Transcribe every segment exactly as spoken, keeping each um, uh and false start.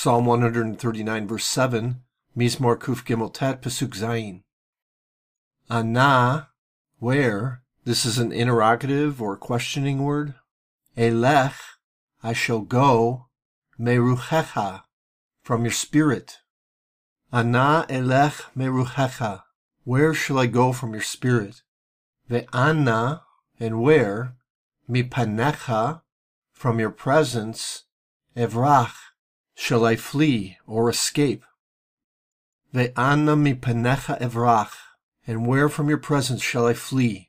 Psalm one thirty-nine, verse seven, Mizmor Kuf Gimel Tet, Pasuk Zayin. Ana, where, this is an interrogative or questioning word. Elech, I shall go, meruchecha, from your spirit. Ana elech meruchecha, where shall I go from your spirit? Ve'ana, and where, mipanecha, from your presence, evrach, shall I flee or escape? Ve'ana mipanecha evrach, and where from your presence shall I flee?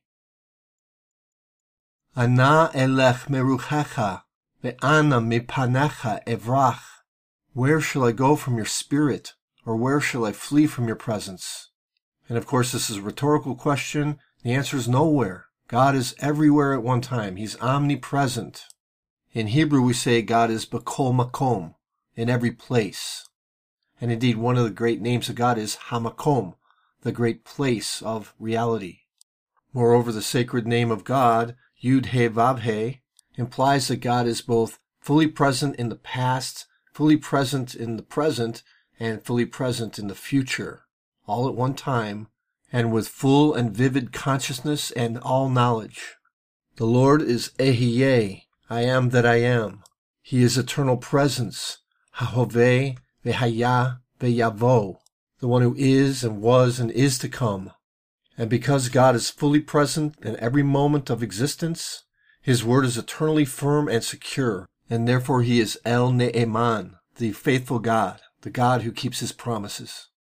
Ana elech meruchecha, ve'ana mipanecha evrach, where shall I go from your spirit, or where shall I flee from your presence? And of course, this is a rhetorical question. The answer is nowhere. God is everywhere at one time. He's omnipresent. In Hebrew, we say God is B'kol Makom, in every place. And indeed, one of the great names of God is Hamakom, the great place of reality. Moreover, the sacred name of God, Yud He Vav He, implies that God is both fully present in the past, fully present in the present, and fully present in the future, all at one time, and with full and vivid consciousness and all knowledge. The Lord is Ehyeh, I am that I am. He is eternal presence, Hahoveh ve'Haya ve'Yavo, the one who is and was and is to come. And because God is fully present in every moment of existence, His word is eternally firm and secure, and therefore He is El Ne'eman, the faithful God, the God who keeps His promises.